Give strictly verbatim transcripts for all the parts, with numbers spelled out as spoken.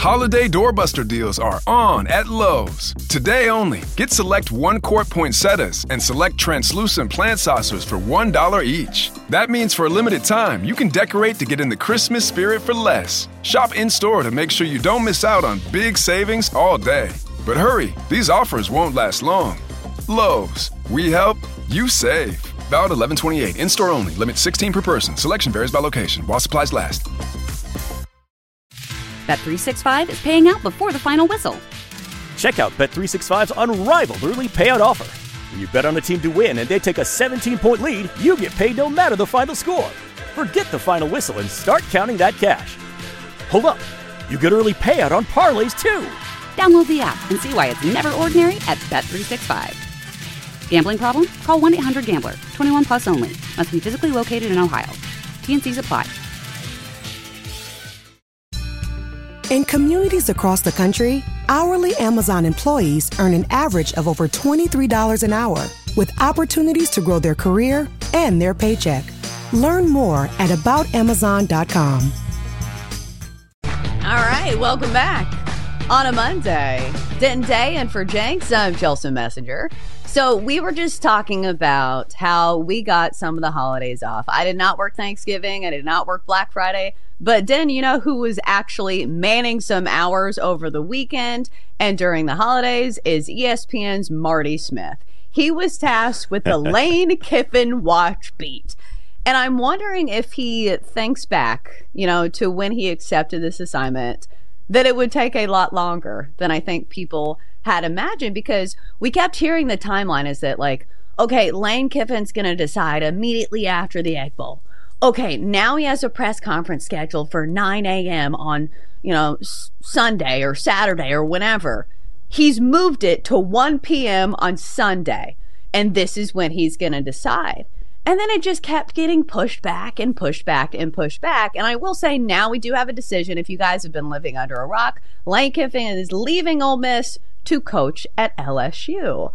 Holiday doorbuster deals are on at Lowe's. Today only, get select one-quart poinsettias and select translucent plant saucers for one dollar each. That means for a limited time, you can decorate to get in the Christmas spirit for less. Shop in-store to make sure you don't miss out on big savings all day. But hurry, these offers won't last long. Lowe's, we help, you save. Valid eleven twenty-eight, in-store only, limit sixteen per person. Selection varies by location while supplies last. Bet three sixty-five is paying out before the final whistle. Check out Bet three sixty-five's unrivaled early payout offer. When you bet on a team to win and they take a seventeen-point lead, you get paid no matter the final score. Forget the final whistle and start counting that cash. Hold up, you get early payout on parlays too. Download the app and see why it's never ordinary at Bet three sixty-five. Gambling problem? Call one eight hundred gambler. twenty-one plus only. Must be physically located in Ohio. T and Cs apply. In communities across the country, hourly Amazon employees earn an average of over twenty-three dollars an hour, with opportunities to grow their career and their paycheck. Learn more at about amazon dot com. All right, welcome back on a Monday. Denton Day and for Jenks, I'm Chelsea Messenger. So we were just talking about how we got some of the holidays off. I did not work Thanksgiving. I did not work Black Friday. But then, you know who was actually manning some hours over the weekend and during the holidays is E S P N's Marty Smith. He was tasked with the Lane Kiffin watch beat. And I'm wondering if he thinks back, you know, to when he accepted this assignment, that it would take a lot longer than I think people had imagined, because we kept hearing the timeline is that, like, okay, Lane Kiffin's going to decide immediately after the Egg Bowl. Okay, now he has a press conference scheduled for nine a.m. on, you know, s- Sunday or Saturday or whenever. He's moved it to one p.m. on Sunday, and this is when he's going to decide. And then it just kept getting pushed back and pushed back and pushed back. And I will say now we do have a decision. If you guys have been living under a rock, Lane Kiffin is leaving Ole Miss to coach at L S U.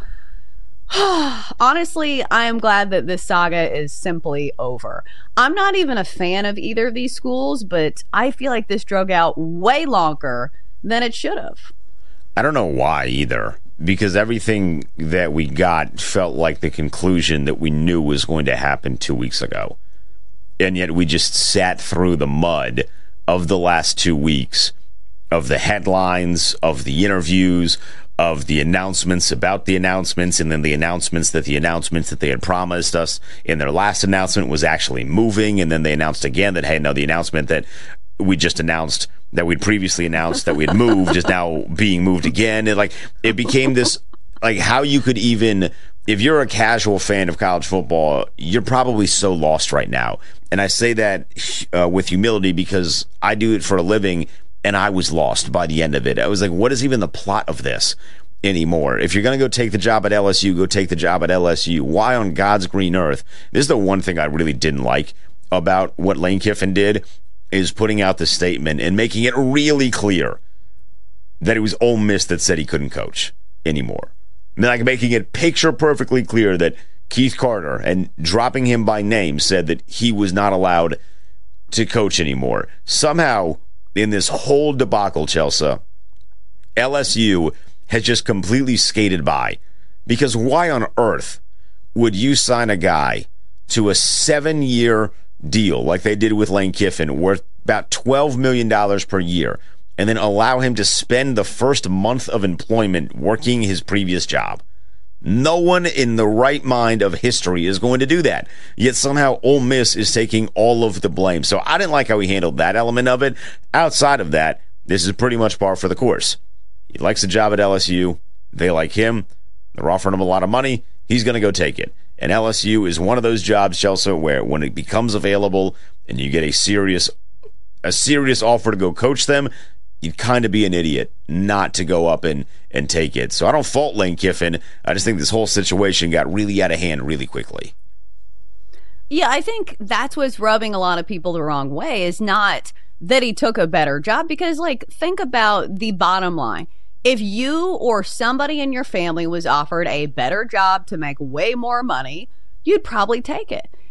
Honestly, I am glad that this saga is simply over. I'm not even a fan of either of these schools, but I feel like this drug out way longer than it should have. I don't know why either, because everything that we got felt like the conclusion that we knew was going to happen two weeks ago. And yet we just sat through the mud of the last two weeks, of the headlines, of the interviews, of the announcements about the announcements, and then the announcements that the announcements that they had promised us in their last announcement was actually moving, and then they announced again that, hey, no, the announcement that we just announced, that we'd previously announced that we had moved, is now being moved again. And like, it became this, like, how you could even, if you're a casual fan of college football, you're probably so lost right now. And I say that uh, with humility, because I do it for a living, and I was lost by the end of it. I was like, what is even the plot of this anymore? If you're going to go take the job at L S U, go take the job at L S U. Why on God's green earth? This is the one thing I really didn't like about what Lane Kiffin did, is putting out the statement and making it really clear that it was Ole Miss that said he couldn't coach anymore. I mean, like, making it picture perfectly clear that Keith Carter, and dropping him by name, said that he was not allowed to coach anymore. Somehow, in this whole debacle, Chelsea, L S U has just completely skated by. Because why on earth would you sign a guy to a seven-year deal like they did with Lane Kiffin, worth about twelve million dollars per year, and then allow him to spend the first month of employment working his previous job? No one in the right mind of history is going to do that. Yet somehow Ole Miss is taking all of the blame. So I didn't like how he handled that element of it. Outside of that, this is pretty much par for the course. He likes the job at L S U. They like him. They're offering him a lot of money. He's going to go take it. And L S U is one of those jobs, Chelsea, where when it becomes available and you get a serious a serious offer to go coach them, you'd kind of be an idiot not to go up and, and take it. So I don't fault Lane Kiffin. I just think this whole situation got really out of hand really quickly. Yeah, I think that's what's rubbing a lot of people the wrong way, is not that he took a better job. Because, like, think about the bottom line. If you or somebody in your family was offered a better job to make way more money, you'd probably take it.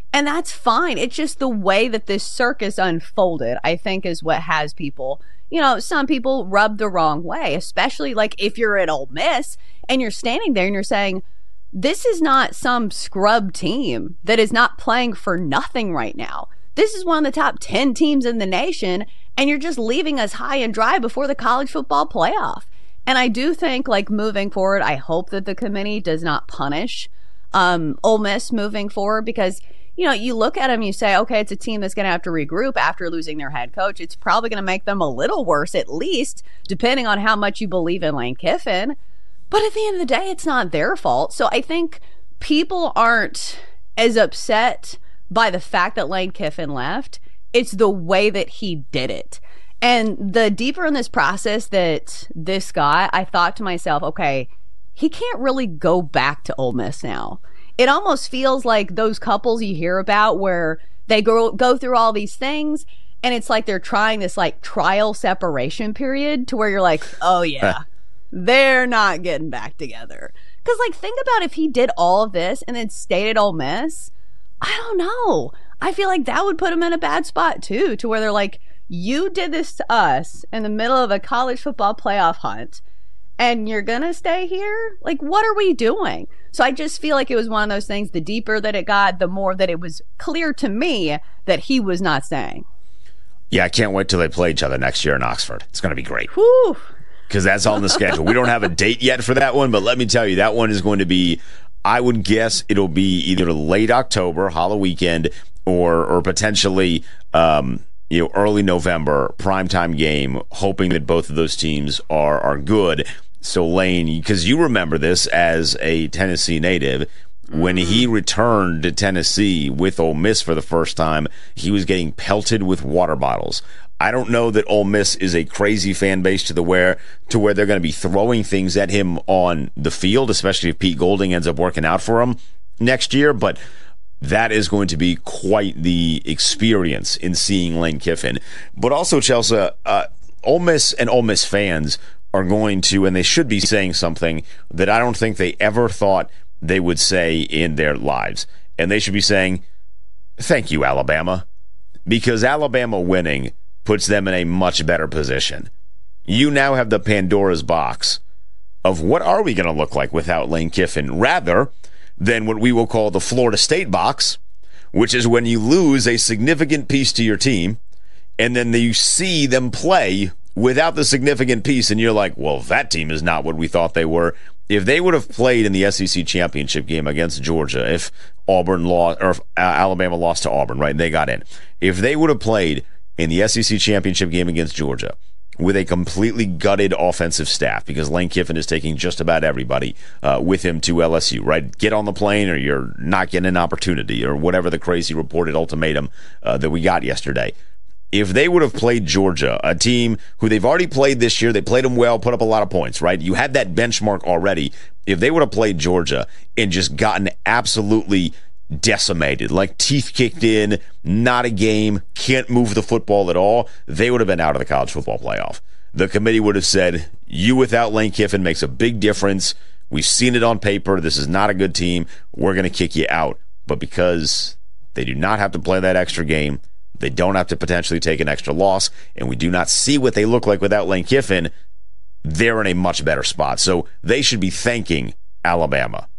And that's fine. It's just the way that this circus unfolded, I think, is what has people, you know, some people rub the wrong way, especially like if you're at Ole Miss and you're standing there and you're saying, this is not some scrub team that is not playing for nothing right now. This is one of the top ten teams in the nation, and you're just leaving us high and dry before the college football playoff. And I do think, like, moving forward, I hope that the committee does not punish um, Ole Miss moving forward, because, you know, you look at them, you say, okay, it's a team that's going to have to regroup after losing their head coach. It's probably going to make them a little worse, at least, depending on how much you believe in Lane Kiffin. But at the end of the day, it's not their fault. So I think people aren't as upset by the fact that Lane Kiffin left. It's the way that he did it. And the deeper in this process that this got, I thought to myself, okay, he can't really go back to Ole Miss now. It almost feels like those couples you hear about where they go go through all these things, and it's like they're trying this like trial separation period to where you're like, oh yeah, they're not getting back together. Because like, think about if he did all of this and then stayed at Ole Miss. I don't know. I feel like that would put him in a bad spot too, to where they're like, you did this to us in the middle of a college football playoff hunt, and you're going to stay here? Like, what are we doing? So I just feel like it was one of those things, the deeper that it got, the more that it was clear to me that he was not staying. Yeah, I can't wait till they play each other next year in Oxford. It's going to be great. Whew. Because that's on the schedule. We don't have a date yet for that one, but let me tell you, that one is going to be, I would guess it'll be either late October, Halloween weekend, or or potentially um, you know, early November, primetime game, hoping that both of those teams are are good. So Lane, because you remember this as a Tennessee native, when he returned to Tennessee with Ole Miss for the first time, he was getting pelted with water bottles. I don't know that Ole Miss is a crazy fan base to the where to where they're going to be throwing things at him on the field, especially if Pete Golding ends up working out for him next year. But that is going to be quite the experience in seeing Lane Kiffin. But also, Chelsea, uh, Ole Miss and Ole Miss fans are going to, and they should be saying something that I don't think they ever thought they would say in their lives. And they should be saying, thank you, Alabama. Because Alabama winning puts them in a much better position. You now have the Pandora's box of what are we going to look like without Lane Kiffin, rather than what we will call the Florida State box, which is when you lose a significant piece to your team, and then you see them play without the significant piece, and you're like, well, that team is not what we thought they were. If they would have played in the S E C championship game against Georgia, if Auburn lost, or if Alabama lost to Auburn, right, and they got in, if they would have played in the S E C championship game against Georgia with a completely gutted offensive staff, because Lane Kiffin is taking just about everybody uh, with him to L S U, right? Get on the plane or you're not getting an opportunity, or whatever the crazy reported ultimatum uh, that we got yesterday. If they would have played Georgia, a team who they've already played this year, they played them well, put up a lot of points, right? You had that benchmark already. If they would have played Georgia and just gotten absolutely decimated, like teeth kicked in, not a game, can't move the football at all, they would have been out of the college football playoff. The committee would have said, you without Lane Kiffin makes a big difference. We've seen it on paper. This is not a good team. We're going to kick you out. But because they do not have to play that extra game, they don't have to potentially take an extra loss, and we do not see what they look like without Lane Kiffin, they're in a much better spot. So they should be thanking Alabama.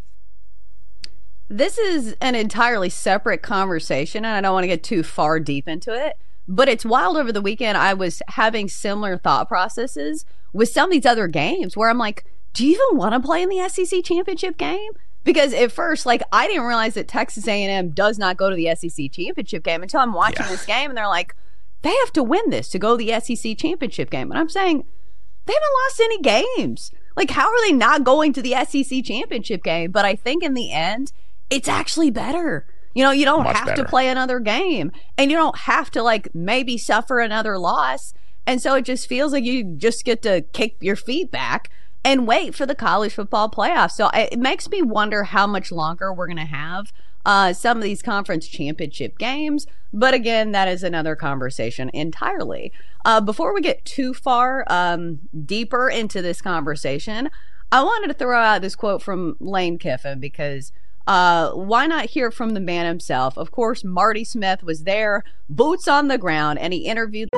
This is an entirely separate conversation, and I don't want to get too far deep into it, but it's wild. Over the weekend, I was having similar thought processes with some of these other games where I'm like, do you even want to play in the S E C championship game? Because at first, like, I didn't realize that Texas A and M does not go to the S E C championship game until I'm watching yeah. this game, and they're like, they have to win this to go to the S E C championship game. And I'm saying, they haven't lost any games. Like, how are they not going to the S E C championship game? But I think in the end, it's actually better. You know, you don't Much have better. to play another game, and you don't have to, like, maybe suffer another loss. And so it just feels like you just get to kick your feet back and wait for the college football playoffs. So it makes me wonder how much longer we're going to have uh, some of these conference championship games. But again, that is another conversation entirely. Uh, before we get too far um, deeper into this conversation, I wanted to throw out this quote from Lane Kiffin, because Uh, why not hear from the man himself? Of course, Marty Smith was there, boots on the ground, and he interviewed.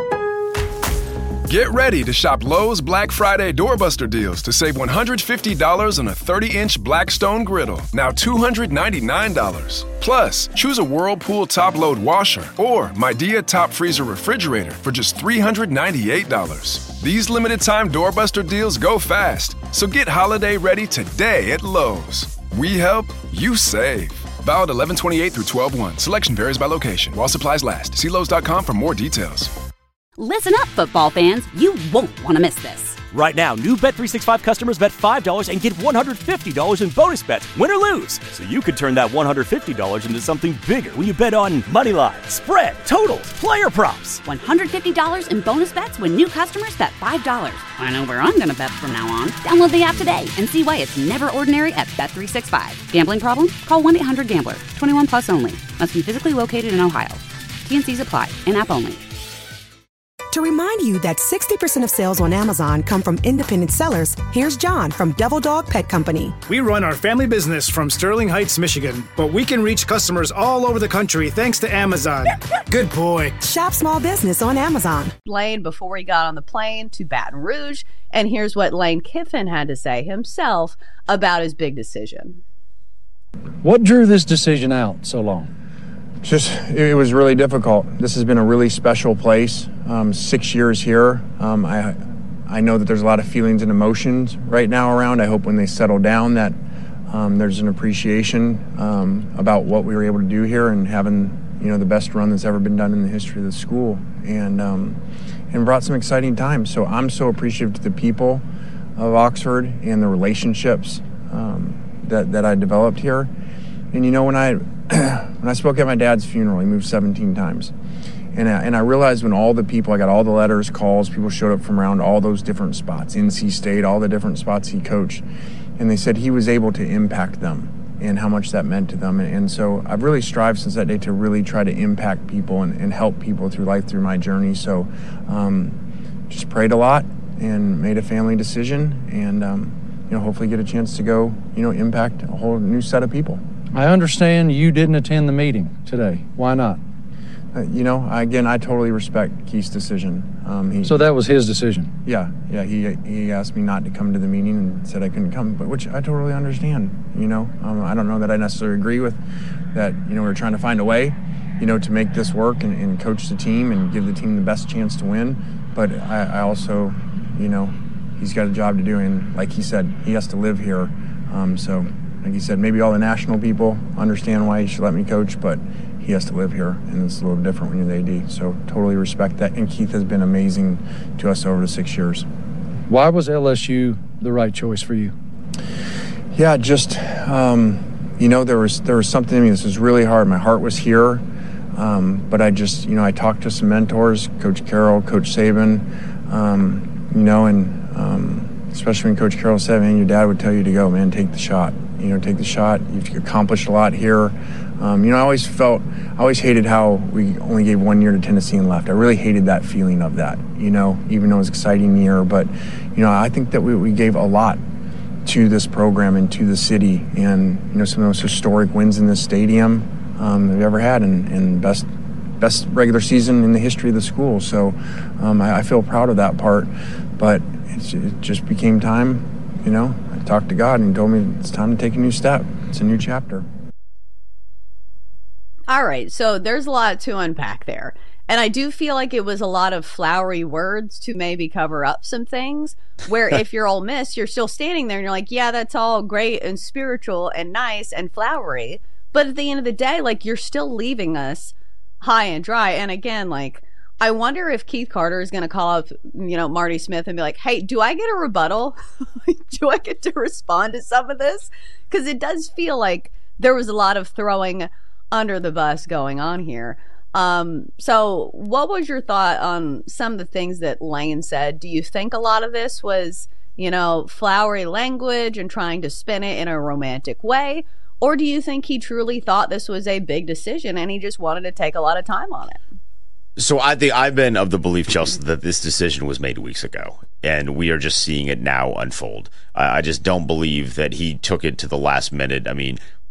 Get ready to shop Lowe's Black Friday doorbuster deals to save one hundred fifty dollars on a thirty-inch Blackstone griddle, now two hundred ninety-nine dollars. Plus, choose a Whirlpool top-load washer or Midea top freezer refrigerator for just three hundred ninety-eight dollars. These limited-time doorbuster deals go fast, so get holiday ready today at Lowe's. We help, you save. Valid eleven twenty-eight through twelve one. Selection varies by location. While supplies last. See Lowe's dot com for more details. Listen up, football fans. You won't want to miss this. Right now, new Bet three sixty-five customers bet five dollars and get one hundred fifty dollars in bonus bets, win or lose. So you could turn that one hundred fifty dollars into something bigger when you bet on money line, spread, totals, player props. one hundred fifty dollars in bonus bets when new customers bet five dollars. I know where I'm going to bet from now on. Download the app today and see why it's never ordinary at Bet three sixty-five. Gambling problem? Call one eight hundred gambler. twenty-one plus only. Must be physically located in Ohio. T N Cs apply. In-app only. To remind you that sixty percent of sales on Amazon come from independent sellers, here's John from Devil Dog Pet Company. We run our family business from Sterling Heights, Michigan, but we can reach customers all over the country thanks to Amazon. Good boy. Shop small business on Amazon. Lane before he got on the plane to Baton Rouge, and here's what Lane Kiffin had to say himself about his big decision. What drew this decision out so long? Just, it was really difficult. This has been a really special place. Um, six years here. Um, I, I know that there's a lot of feelings and emotions right now around. I hope when they settle down that um, there's an appreciation um, about what we were able to do here and having, you know, the best run that's ever been done in the history of the school, and um, and brought some exciting times. So I'm so appreciative to the people of Oxford and the relationships um, that that I developed here. And you know, when I when I spoke at my dad's funeral, he moved seventeen times. And I, and I realized when all the people, I got all the letters, calls, people showed up from around all those different spots, N C State, all the different spots he coached. And they said he was able to impact them and how much that meant to them. And, and so I've really strived since that day to really try to impact people and, and help people through life, through my journey. So um, just prayed a lot and made a family decision, and um, you know, hopefully get a chance to go, you know, impact a whole new set of people. I understand you didn't attend the meeting today. Why not? Uh, you know, again, I totally respect Keith's decision. Um, he, so that was his decision? Yeah, yeah. He he asked me not to come to the meeting and said I couldn't come, but which I totally understand. You know, um, I don't know that I necessarily agree with that. You know, we're trying to find a way, you know, to make this work and, and coach the team and give the team the best chance to win. But I, I also, you know, he's got a job to do, and like he said, he has to live here. Um, so, like he said, maybe all the national people understand why he should let me coach, but he has to live here, and it's a little different when you're the A D. So totally respect that. And Keith has been amazing to us over the six years. Why was L S U the right choice for you? Yeah, just, um, you know, there was there was something in me. This was really hard. My heart was here, um, but I just, you know, I talked to some mentors, Coach Carroll, Coach Saban, um, you know, and um, especially when Coach Carroll said, man, your dad would tell you to go, man, take the shot. You know, take the shot. You've accomplished a lot here. Um, you know, I always felt, I always hated how we only gave one year to Tennessee and left. I really hated that feeling of that, you know, even though it was an exciting year. But, you know, I think that we, we gave a lot to this program and to the city, and, you know, some of those historic wins in this stadium um, that we've ever had, and, and best best regular season in the history of the school. So um, I, I feel proud of that part. But it's, it just became time, you know. I talked to God and he told me it's time to take a new step. It's a new chapter. All right, so there's a lot to unpack there. And I do feel like it was a lot of flowery words to maybe cover up some things, where if you're Ole Miss, you're still standing there and you're like, yeah, that's all great and spiritual and nice and flowery. But at the end of the day, like, you're still leaving us high and dry. And again, like, I wonder if Keith Carter is going to call up, you know, Marty Smith and be like, hey, do I get a rebuttal? Do I get to respond to some of this? Because it does feel like there was a lot of throwing under the bus going on here. Um, so what was your thought on some of the things that Lane said? Do you think a lot of this was, you know, flowery language and trying to spin it in a romantic way? Or do you think he truly thought this was a big decision and he just wanted to take a lot of time on it? So I think I've been of the belief, Chelsea, that this decision was made weeks ago, and we are just seeing it now unfold. I just don't believe that he took it to the last minute. I mean,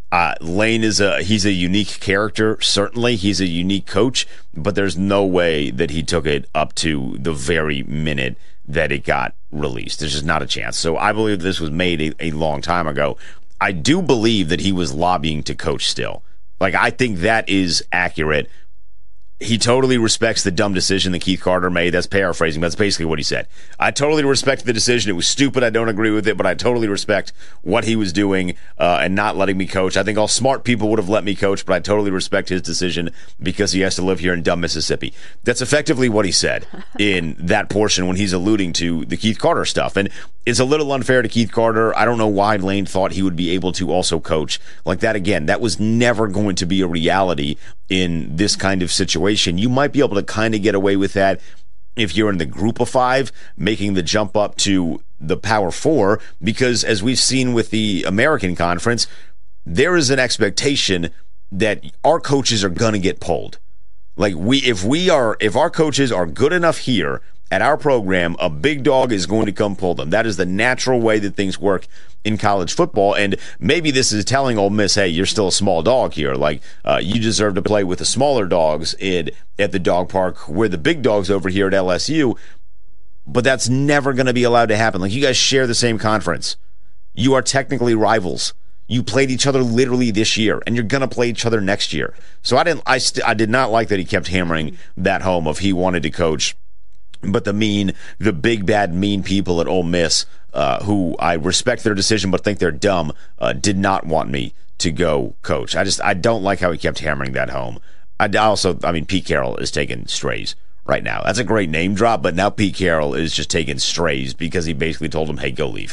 Uh, Lane is a he's a unique character. Certainly, he's a unique coach, but there's no way that he took it up to the very minute that it got released. There's just not a chance. So I believe this was made a, a long time ago. I do believe that he was lobbying to coach still. Like, I think that is accurate. He totally respects the dumb decision that Keith Carter made. That's paraphrasing, but that's basically what he said. I totally respect the decision. It was stupid. I don't agree with it, but I totally respect what he was doing uh, and not letting me coach. I think all smart people would have let me coach, but I totally respect his decision because he has to live here in dumb Mississippi. That's effectively what he said in that portion when he's alluding to the Keith Carter stuff. And it's a little unfair to Keith Carter. I don't know why Lane thought he would be able to also coach like that again. That was never going to be a reality in this kind of situation. You might be able to kind of get away with that if you're in the group of five, making the jump up to the Power Four, because as we've seen with the American Conference, there is an expectation that our coaches are going to get pulled. Like we, if we are, if our coaches are good enough here at our program, a big dog is going to come pull them. That is the natural way that things work in college football. And maybe this is telling Ole Miss, hey, you're still a small dog here. Like, uh, you deserve to play with the smaller dogs in, at the dog park. We're the big dogs over here at L S U. But that's never going to be allowed to happen. Like, you guys share the same conference. You are technically rivals. You played each other literally this year, and you're going to play each other next year. So I didn't. I, st- I did not like that he kept hammering that home of he wanted to coach. But the mean, the big, bad, mean people at Ole Miss, uh, who I respect their decision but think they're dumb, uh, did not want me to go coach. I just, I don't like how he kept hammering that home. I also, I mean, Pete Carroll is taking strays right now. That's a great name drop, but now Pete Carroll is just taking strays because he basically told him, hey, go leave.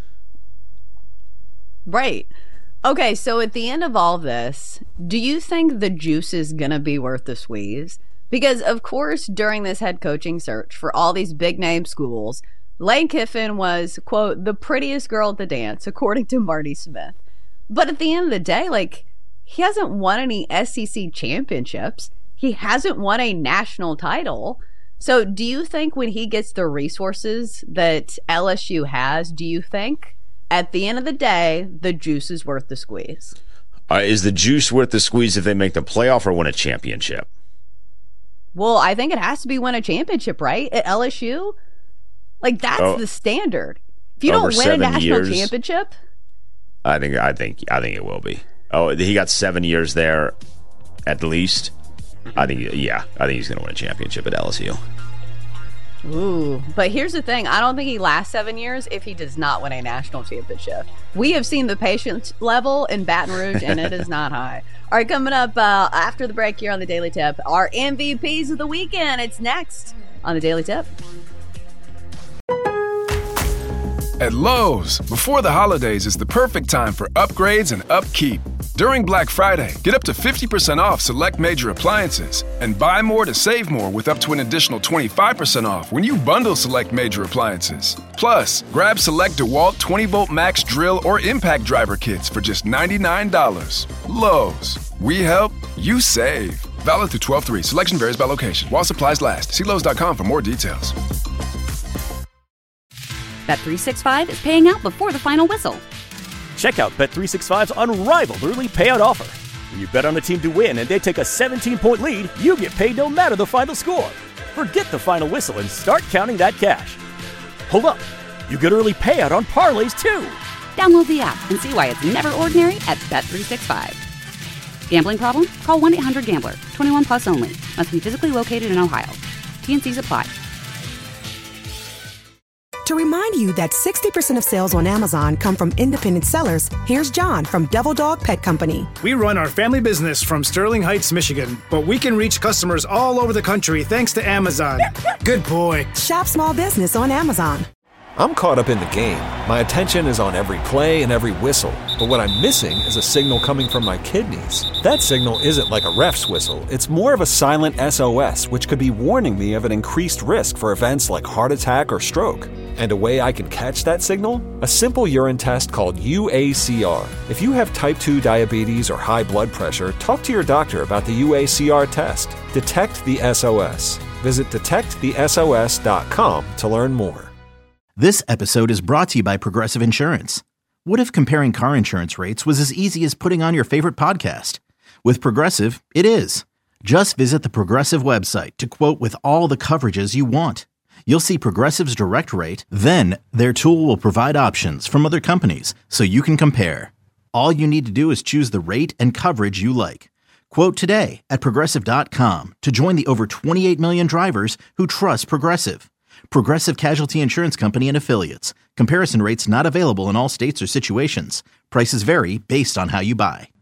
Right. Okay, so at the end of all this, do you think the juice is going to be worth the squeeze? Because, of course, during this head coaching search for all these big-name schools, Lane Kiffin was, quote, the prettiest girl at the dance, according to Marty Smith. But at the end of the day, like, he hasn't won any S E C championships. He hasn't won a national title. So do you think when he gets the resources that L S U has, do you think at the end of the day, the juice is worth the squeeze? Uh, is the juice worth the squeeze if they make the playoff or win a championship? Well, I think it has to be win a championship, right? At L S U? Like, that's oh, the standard. If you don't win a national years, championship, I think I think I think it will be. Oh, he got seven years there at least. I think yeah, I think he's going to win a championship at L S U. Ooh, but here's the thing. I don't think he lasts seven years if he does not win a national championship. We have seen the patience level in Baton Rouge, and it is not high. All right, coming up uh, after the break here on the Daily Tip, our M V Ps of the weekend. It's next on the Daily Tip. At Lowe's, before the holidays is the perfect time for upgrades and upkeep. During Black Friday, get up to fifty percent off select major appliances and buy more to save more with up to an additional twenty-five percent off when you bundle select major appliances. Plus, grab select DeWalt twenty volt max drill or impact driver kits for just ninety-nine dollars. Lowe's, we help, you save. Valid through twelve three. Selection varies by location. While supplies last. See Lowe's dot com for more details. Bet three sixty-five is paying out before the final whistle. Check out Bet three sixty-five's unrivaled early payout offer. When you bet on a team to win and they take a seventeen-point lead, you get paid no matter the final score. Forget the final whistle and start counting that cash. Hold up. You get early payout on parlays, too. Download the app and see why it's never ordinary at Bet three sixty-five. Gambling problem? Call one eight hundred gambler. twenty-one plus only. Must be physically located in Ohio. T N Cs apply. To remind you that sixty percent of sales on Amazon come from independent sellers, here's John from Devil Dog Pet Company. We run our family business from Sterling Heights, Michigan, but we can reach customers all over the country thanks to Amazon. Good boy. Shop small business on Amazon. I'm caught up in the game. My attention is on every play and every whistle. But what I'm missing is a signal coming from my kidneys. That signal isn't like a ref's whistle. It's more of a silent S O S, which could be warning me of an increased risk for events like heart attack or stroke. And a way I can catch that signal? A simple urine test called U A C R. If you have type two diabetes or high blood pressure, talk to your doctor about the U A C R test. Detect the S O S. Visit detect the S O S dot com to learn more. This episode is brought to you by Progressive Insurance. What if comparing car insurance rates was as easy as putting on your favorite podcast? With Progressive, it is. Just visit the Progressive website to quote with all the coverages you want. You'll see Progressive's direct rate, then their tool will provide options from other companies so you can compare. All you need to do is choose the rate and coverage you like. Quote today at Progressive dot com to join the over twenty-eight million drivers who trust Progressive. Progressive Casualty Insurance Company and Affiliates. Comparison rates not available in all states or situations. Prices vary based on how you buy.